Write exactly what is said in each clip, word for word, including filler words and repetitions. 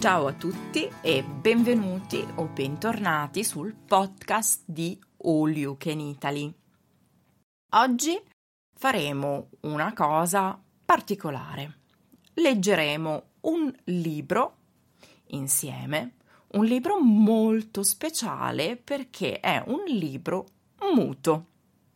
Ciao a tutti e benvenuti o bentornati sul podcast di All You Can Italy. Oggi faremo una cosa particolare. Leggeremo un libro insieme, un libro molto speciale perché è un libro muto.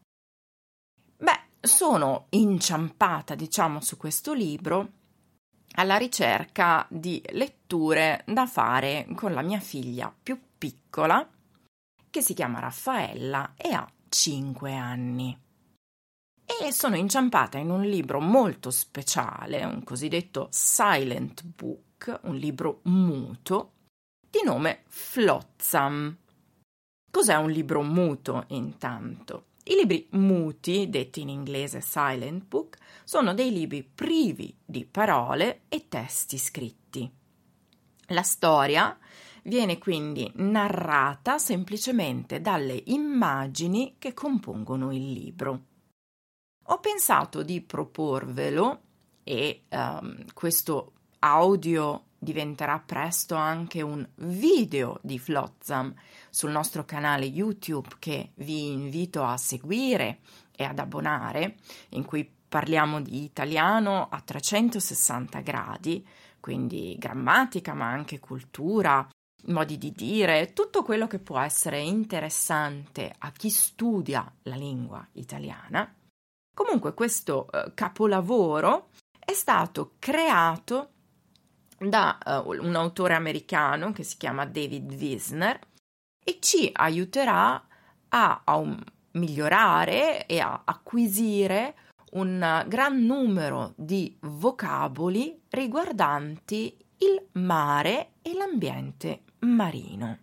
Beh, sono inciampata, diciamo, su questo libro alla ricerca di letture da fare con la mia figlia più piccola, che si chiama Raffaella e ha cinque anni. E sono inciampata in un libro molto speciale, un cosiddetto silent book, un libro muto, di nome Flotsam. Cos'è un libro muto, intanto? I libri muti, detti in inglese silent book, sono dei libri privi di parole e testi scritti. La storia viene quindi narrata semplicemente dalle immagini che compongono il libro. Ho pensato di proporvelo e um, questo audio diventerà presto anche un video di Flotsam sul nostro canale YouTube, che vi invito a seguire e ad abbonare, in cui parliamo di italiano a trecentosessanta gradi, quindi grammatica ma anche cultura, modi di dire, tutto quello che può essere interessante a chi studia la lingua italiana. Comunque questo eh, capolavoro è stato creato da uh, un autore americano che si chiama David Wiesner e ci aiuterà a, a um, migliorare e a acquisire un gran numero di vocaboli riguardanti il mare e l'ambiente marino.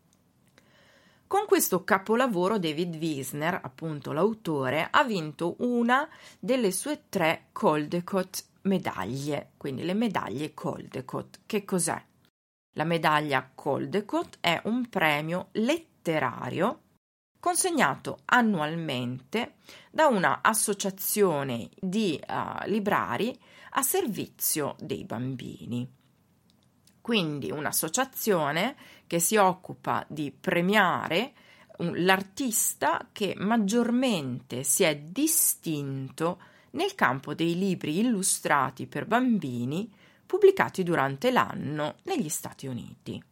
Con questo capolavoro David Wiesner, appunto l'autore, ha vinto una delle sue tre Caldecott medaglie, quindi le medaglie Caldecott. Che cos'è? La medaglia Caldecott è un premio letterario consegnato annualmente da una associazione di uh, librari a servizio dei bambini. Quindi un'associazione che si occupa di premiare un, l'artista che maggiormente si è distinto nel campo dei libri illustrati per bambini pubblicati durante l'anno negli Stati Uniti.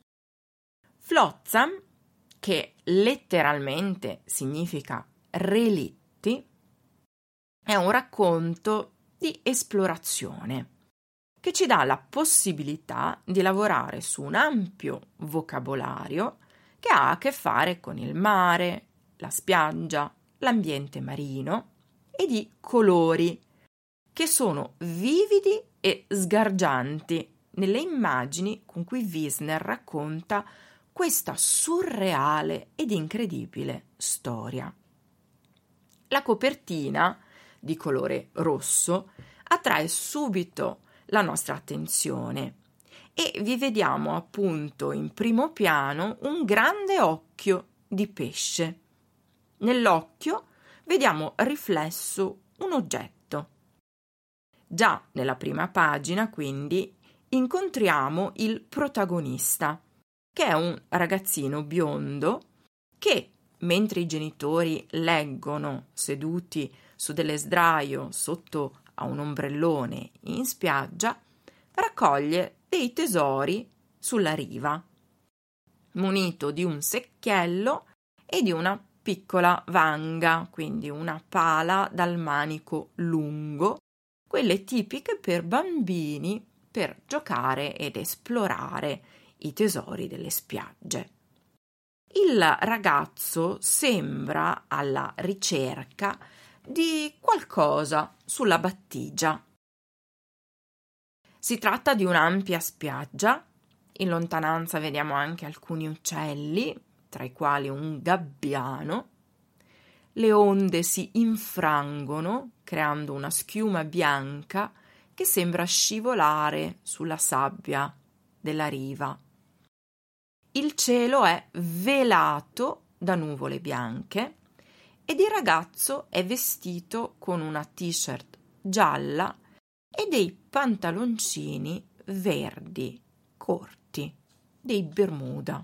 Flotsam, che letteralmente significa relitti, è un racconto di esplorazione che ci dà la possibilità di lavorare su un ampio vocabolario che ha a che fare con il mare, la spiaggia, l'ambiente marino e di colori che sono vividi e sgargianti nelle immagini con cui Wiesner racconta questa surreale ed incredibile storia. La copertina, di colore rosso, attrae subito la nostra attenzione e vi vediamo appunto in primo piano un grande occhio di pesce. Nell'occhio vediamo riflesso un oggetto. Già nella prima pagina, quindi, incontriamo il protagonista, che è un ragazzino biondo che, mentre i genitori leggono seduti su delle sdraio sotto a un ombrellone in spiaggia, raccoglie dei tesori sulla riva, munito di un secchiello e di una piccola vanga, quindi una pala dal manico lungo, quelle tipiche per bambini per giocare ed esplorare i tesori delle spiagge. Il ragazzo sembra alla ricerca di qualcosa sulla battigia. Si tratta di un'ampia spiaggia, in lontananza vediamo anche alcuni uccelli, tra i quali un gabbiano. Le onde si infrangono, creando una schiuma bianca che sembra scivolare sulla sabbia della riva. Il cielo è velato da nuvole bianche ed il ragazzo è vestito con una t-shirt gialla e dei pantaloncini verdi corti, dei Bermuda.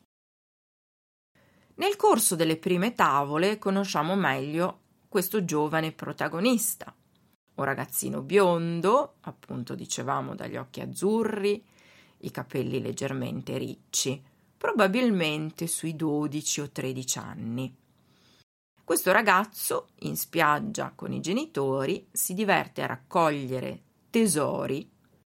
Nel corso delle prime tavole conosciamo meglio questo giovane protagonista, un ragazzino biondo, appunto dicevamo dagli occhi azzurri, i capelli leggermente ricci, probabilmente sui dodici o tredici anni. Questo ragazzo, in spiaggia con i genitori, si diverte a raccogliere tesori,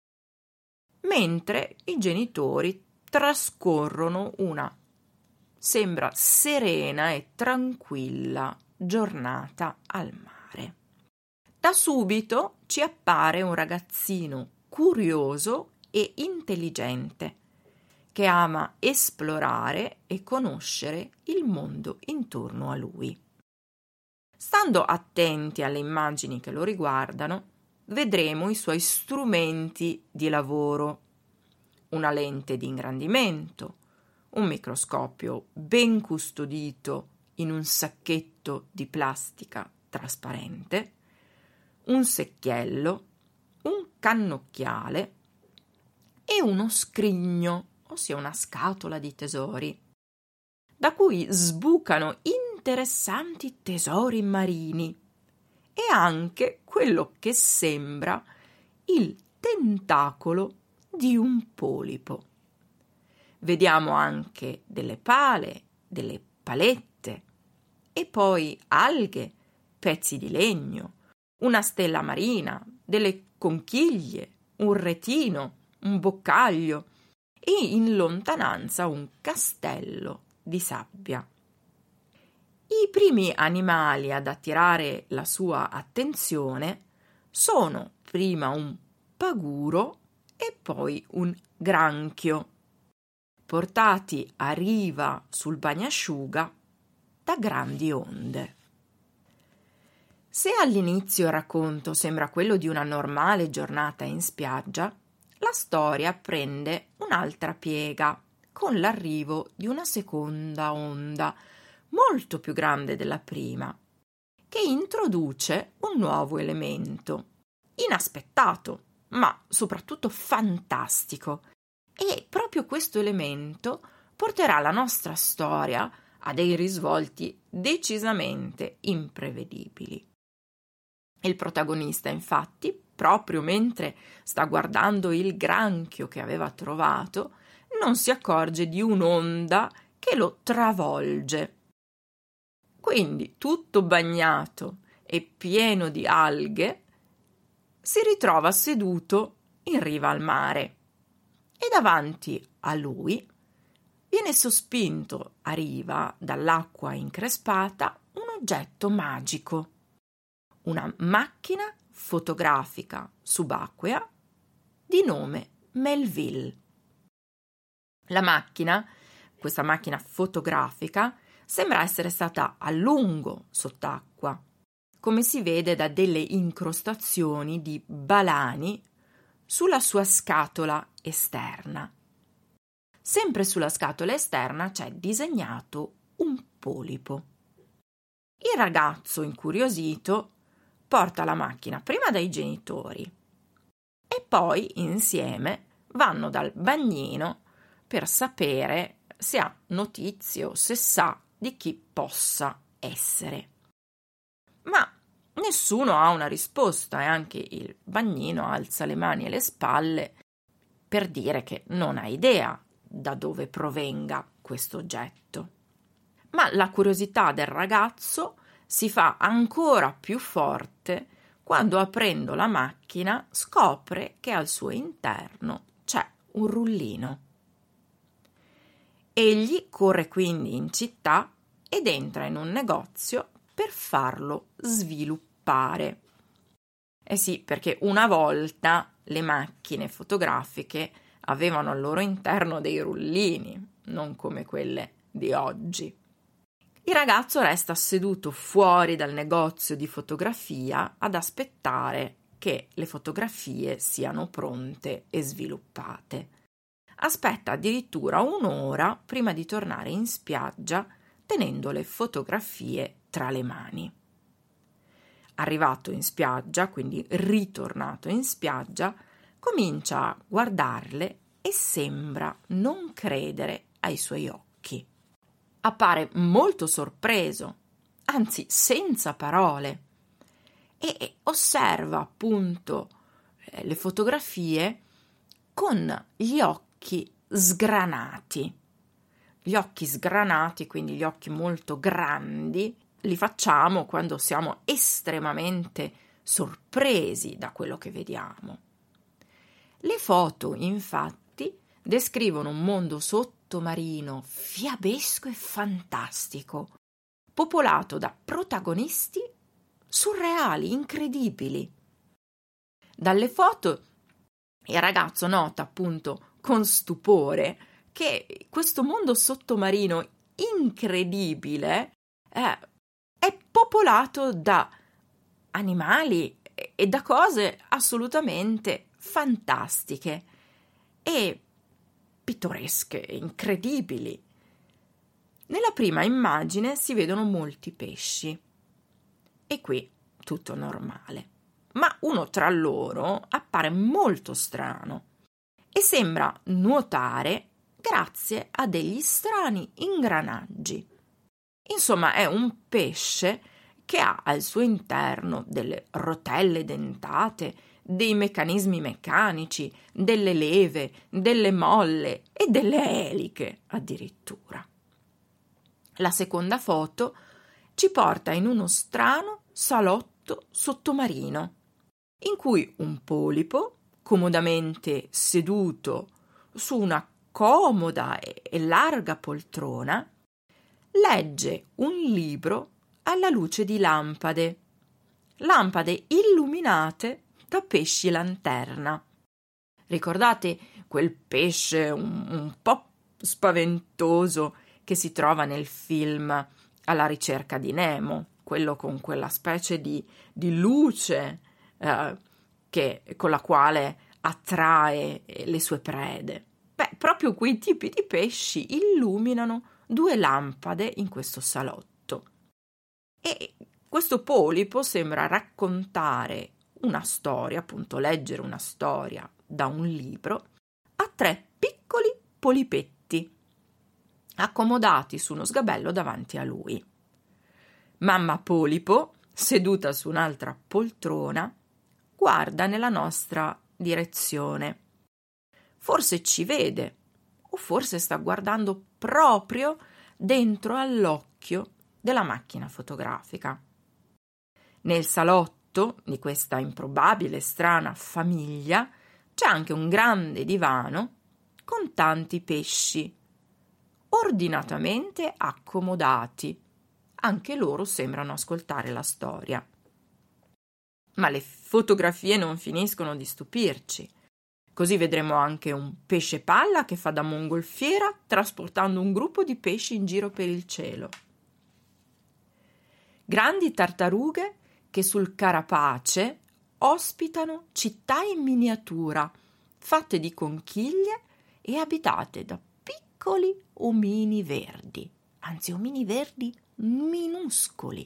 mentre i genitori trascorrono una, sembra serena e tranquilla, giornata al mare. Da subito ci appare un ragazzino curioso e intelligente, che ama esplorare e conoscere il mondo intorno a lui. Stando attenti alle immagini che lo riguardano, vedremo i suoi strumenti di lavoro, una lente di ingrandimento, un microscopio ben custodito in un sacchetto di plastica trasparente, un secchiello, un cannocchiale e uno scrigno, ossia una scatola di tesori, da cui sbucano interessanti tesori marini e anche quello che sembra il tentacolo di un polipo. Vediamo anche delle pale, delle palette e poi alghe, pezzi di legno, una stella marina, delle conchiglie, un retino, un boccaglio e in lontananza un castello di sabbia. I primi animali ad attirare la sua attenzione sono prima un paguro e poi un granchio, portati a riva sul bagnasciuga da grandi onde. Se all'inizio il racconto sembra quello di una normale giornata in spiaggia, la storia prende un'altra piega con l'arrivo di una seconda onda molto più grande della prima, che introduce un nuovo elemento, inaspettato, ma soprattutto fantastico, e proprio questo elemento porterà la nostra storia a dei risvolti decisamente imprevedibili. Il protagonista, infatti, proprio mentre sta guardando il granchio che aveva trovato, non si accorge di un'onda che lo travolge. Quindi, tutto bagnato e pieno di alghe, si ritrova seduto in riva al mare e davanti a lui viene sospinto a riva dall'acqua increspata un oggetto magico, una macchina fotografica subacquea di nome Melville. La macchina, questa macchina fotografica, sembra essere stata a lungo sott'acqua, come si vede da delle incrostazioni di balani sulla sua scatola esterna. Sempre sulla scatola esterna c'è disegnato un polipo. Il ragazzo, incuriosito, porta la macchina prima dai genitori e poi insieme vanno dal bagnino per sapere se ha notizie o se sa di chi possa essere. Ma nessuno ha una risposta e anche il bagnino alza le mani e le spalle per dire che non ha idea da dove provenga questo oggetto. Ma la curiosità del ragazzo si fa ancora più forte quando, aprendo la macchina, scopre che al suo interno c'è un rullino. Egli corre quindi in città ed entra in un negozio per farlo sviluppare. Eh sì, perché una volta le macchine fotografiche avevano al loro interno dei rullini, non come quelle di oggi. Il ragazzo resta seduto fuori dal negozio di fotografia ad aspettare che le fotografie siano pronte e sviluppate. Aspetta addirittura un'ora prima di tornare in spiaggia tenendo le fotografie tra le mani. Arrivato in spiaggia, quindi ritornato in spiaggia, comincia a guardarle e sembra non credere ai suoi occhi. Appare molto sorpreso, anzi senza parole, e osserva appunto eh, le fotografie con gli occhi sgranati. Gli occhi sgranati, quindi gli occhi molto grandi, li facciamo quando siamo estremamente sorpresi da quello che vediamo. Le foto, infatti, descrivono un mondo sottomarino fiabesco e fantastico, popolato da protagonisti surreali, incredibili. Dalle foto il ragazzo nota appunto con stupore che questo mondo sottomarino incredibile eh, è popolato da animali e da cose assolutamente fantastiche e pittoresche, incredibili. Nella prima immagine si vedono molti pesci e qui tutto normale, ma uno tra loro appare molto strano e sembra nuotare grazie a degli strani ingranaggi. Insomma, è un pesce che ha al suo interno delle rotelle dentate, dei meccanismi meccanici, delle leve, delle molle e delle eliche addirittura. La seconda foto ci porta in uno strano salotto sottomarino, in cui un polipo, comodamente seduto su una comoda e larga poltrona, legge un libro alla luce di lampade, lampade illuminate da pesci lanterna. Ricordate quel pesce un, un po' spaventoso che si trova nel film Alla ricerca di Nemo, quello con quella specie di, di luce eh, che, con la quale attrae le sue prede. Beh, proprio quei tipi di pesci illuminano due lampade in questo salotto. E questo polipo sembra raccontare una storia, appunto leggere una storia da un libro, a tre piccoli polipetti accomodati su uno sgabello davanti a lui. Mamma polipo, seduta su un'altra poltrona, guarda nella nostra direzione. Forse ci vede, o forse sta guardando proprio dentro all'occhio della macchina fotografica. Nel salotto di questa improbabile e strana famiglia c'è anche un grande divano con tanti pesci, ordinatamente accomodati. Anche loro sembrano ascoltare la storia. Ma le fotografie non finiscono di stupirci. Così vedremo anche un pesce palla che fa da mongolfiera trasportando un gruppo di pesci in giro per il cielo. Grandi tartarughe che sul carapace ospitano città in miniatura, fatte di conchiglie e abitate da piccoli omini verdi, anzi omini verdi minuscoli.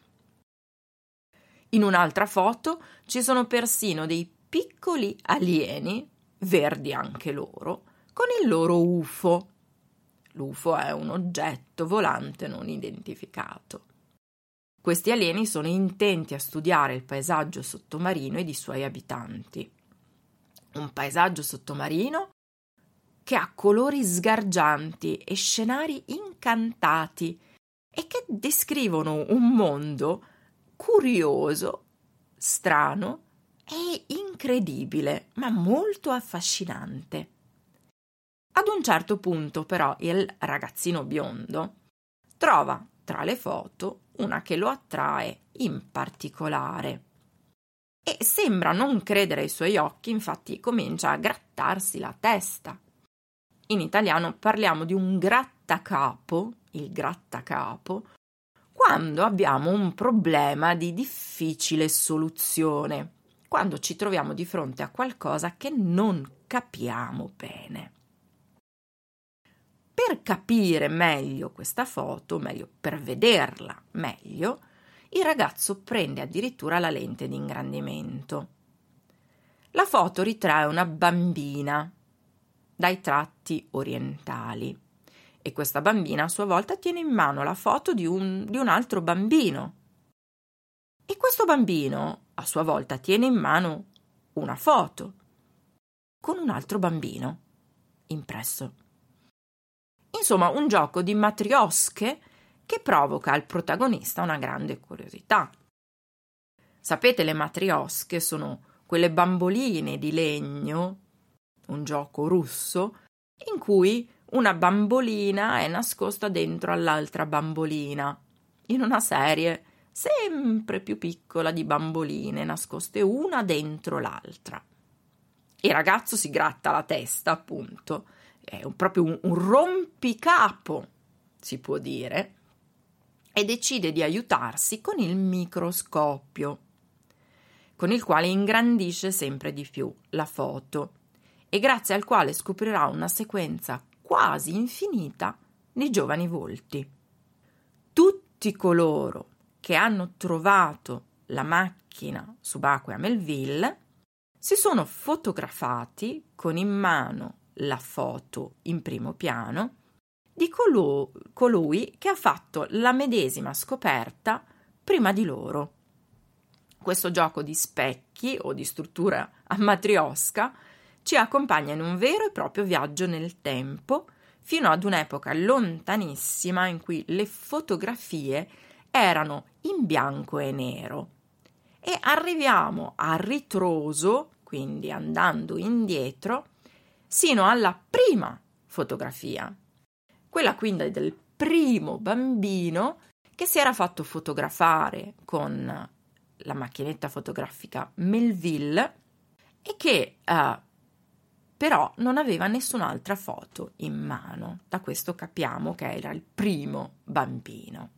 In un'altra foto ci sono persino dei piccoli alieni, verdi anche loro, con il loro U F O. L'U F O è un oggetto volante non identificato. Questi alieni sono intenti a studiare il paesaggio sottomarino ed i suoi abitanti. Un paesaggio sottomarino che ha colori sgargianti e scenari incantati e che descrivono un mondo curioso, strano e incredibile, ma molto affascinante. Ad un certo punto, però, il ragazzino biondo trova tra le foto una che lo attrae in particolare e sembra non credere ai suoi occhi, infatti comincia a grattarsi la testa. In italiano parliamo di un grattacapo, il grattacapo, quando abbiamo un problema di difficile soluzione, quando ci troviamo di fronte a qualcosa che non capiamo bene. Per capire meglio questa foto, meglio per vederla meglio, il ragazzo prende addirittura la lente di ingrandimento. La foto ritrae una bambina dai tratti orientali. E questa bambina a sua volta tiene in mano la foto di un, di un altro bambino. E questo bambino a sua volta tiene in mano una foto con un altro bambino impresso. Insomma, un gioco di matriosche che provoca al protagonista una grande curiosità. Sapete, le matriosche sono quelle bamboline di legno, un gioco russo, in cui una bambolina è nascosta dentro all'altra bambolina, in una serie sempre più piccola di bamboline nascoste una dentro l'altra. Il ragazzo si gratta la testa, appunto, è un, proprio un, un rompicapo, si può dire, e decide di aiutarsi con il microscopio, con il quale ingrandisce sempre di più la foto e grazie al quale scoprirà una sequenza quasi infinita di giovani volti. Tutti coloro che hanno trovato la macchina subacquea Melville si sono fotografati con in mano la foto in primo piano di colo- colui che ha fatto la medesima scoperta prima di loro. Questo gioco di specchi o di struttura a matriosca ci accompagna in un vero e proprio viaggio nel tempo fino ad un'epoca lontanissima in cui le fotografie erano in bianco e nero. E arriviamo a ritroso, quindi andando indietro, sino alla prima fotografia, quella quindi del primo bambino che si era fatto fotografare con la macchinetta fotografica Melville e che eh, però non aveva nessun'altra foto in mano. Da questo capiamo che era il primo bambino.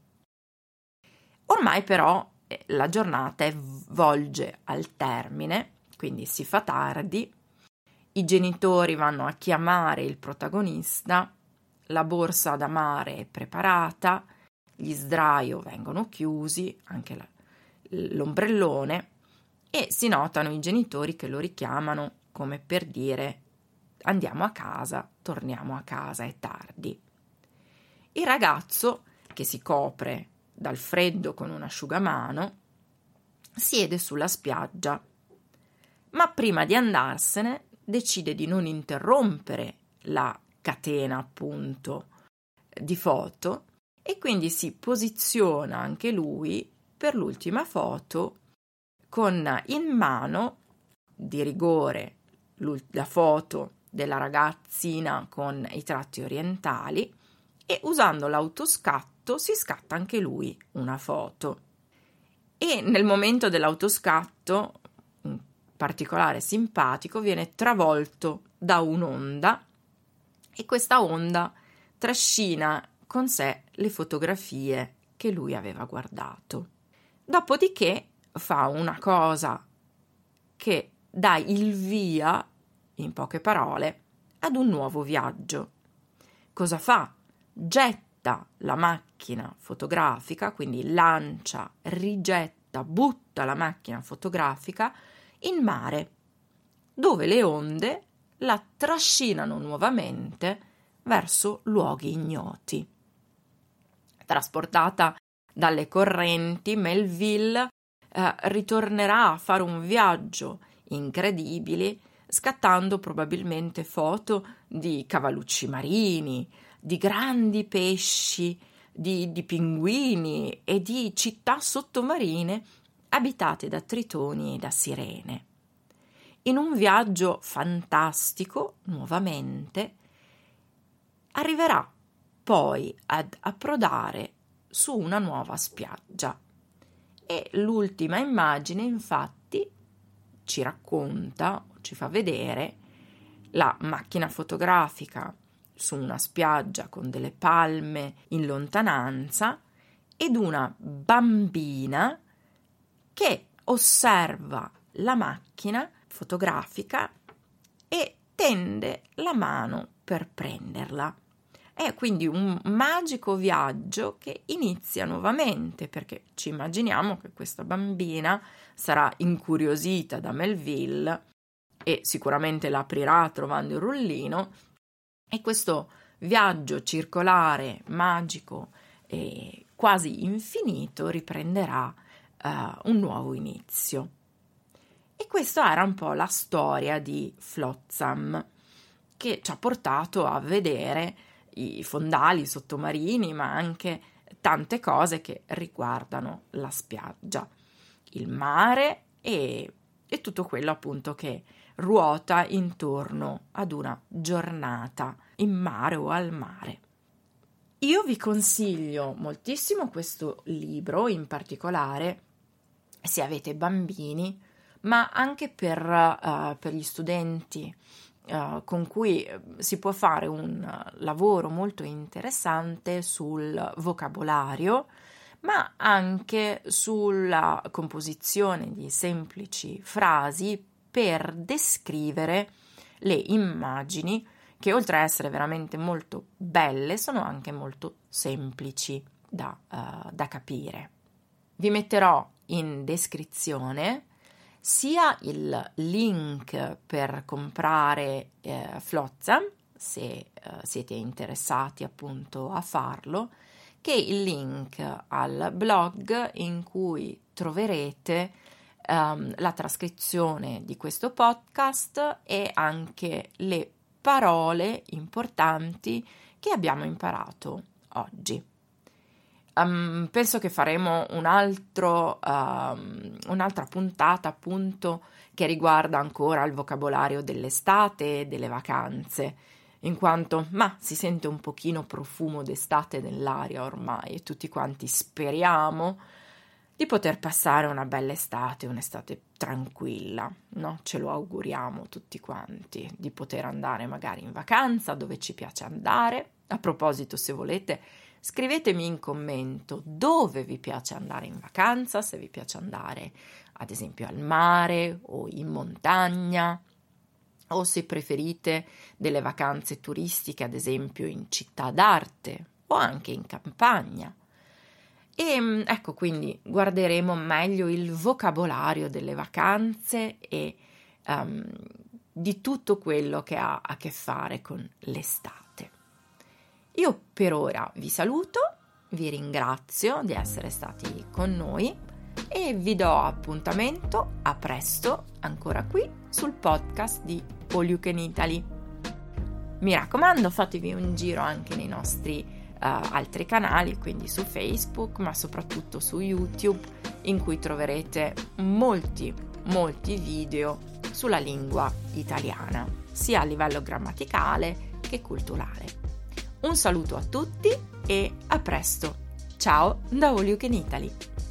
Ormai però eh, la giornata volge al termine, quindi si fa tardi, i genitori vanno a chiamare il protagonista, la borsa da mare è preparata, gli sdraio vengono chiusi, anche la, l'ombrellone, e si notano i genitori che lo richiamano come per dire andiamo a casa, torniamo a casa, è tardi. Il ragazzo, che si copre dal freddo con un asciugamano, siede sulla spiaggia, ma prima di andarsene decide di non interrompere la catena, appunto, di foto e quindi si posiziona anche lui per l'ultima foto con in mano di rigore la foto della ragazzina con i tratti orientali e usando l'autoscatto si scatta anche lui una foto. E nel momento dell'autoscatto, un particolare simpatico, viene travolto da un'onda e questa onda trascina con sé le fotografie che lui aveva guardato. Dopodiché fa una cosa che dà il via, in poche parole, ad un nuovo viaggio. Cosa fa? Getta la macchina fotografica, quindi lancia, rigetta, butta la macchina fotografica in mare, dove le onde la trascinano nuovamente verso luoghi ignoti. Trasportata dalle correnti, Melville eh, ritornerà a fare un viaggio incredibile, scattando probabilmente foto di cavallucci marini, di grandi pesci, di, di pinguini e di città sottomarine abitate da tritoni e da sirene. In un viaggio fantastico, nuovamente, arriverà poi ad approdare su una nuova spiaggia e l'ultima immagine infatti ci racconta, ci fa vedere la macchina fotografica su una spiaggia con delle palme in lontananza ed una bambina che osserva la macchina fotografica e tende la mano per prenderla. È quindi un magico viaggio che inizia nuovamente, perché ci immaginiamo che questa bambina sarà incuriosita da Melville e sicuramente l'aprirà trovando il rullino E questo viaggio circolare, magico e quasi infinito riprenderà uh, un nuovo inizio. E questa era un po' la storia di Flotsam, che ci ha portato a vedere i fondali sottomarini, ma anche tante cose che riguardano la spiaggia, il mare e, e tutto quello appunto che ruota intorno ad una giornata in mare o al mare. Io vi consiglio moltissimo questo libro, in particolare se avete bambini, ma anche per, uh, per gli studenti, uh, con cui si può fare un lavoro molto interessante sul vocabolario, ma anche sulla composizione di semplici frasi per descrivere le immagini che, oltre a essere veramente molto belle, sono anche molto semplici da, uh, da capire. Vi metterò in descrizione sia il link per comprare eh, Flotsam, se eh, siete interessati appunto a farlo, che il link al blog in cui troverete um, la trascrizione di questo podcast e anche le parole importanti che abbiamo imparato oggi. Um, penso che faremo un altro, um, un'altra puntata appunto che riguarda ancora il vocabolario dell'estate e delle vacanze, in quanto ma si sente un pochino profumo d'estate nell'aria ormai e tutti quanti speriamo di poter passare una bella estate, un'estate tranquilla, no? Ce lo auguriamo tutti quanti, di poter andare magari in vacanza dove ci piace andare. A proposito, se volete, scrivetemi in commento dove vi piace andare in vacanza, se vi piace andare ad esempio al mare o in montagna, o se preferite delle vacanze turistiche ad esempio in città d'arte o anche in campagna. E ecco, quindi guarderemo meglio il vocabolario delle vacanze e um, di tutto quello che ha a che fare con l'estate. Io per ora vi saluto, vi ringrazio di essere stati con noi e vi do appuntamento a presto ancora qui sul podcast di All You Can Italy. Mi raccomando, fatevi un giro anche nei nostri Uh, altri canali, quindi su Facebook, ma soprattutto su YouTube, in cui troverete molti, molti video sulla lingua italiana, sia a livello grammaticale che culturale. Un saluto a tutti e a presto. Ciao da All You Can Italy.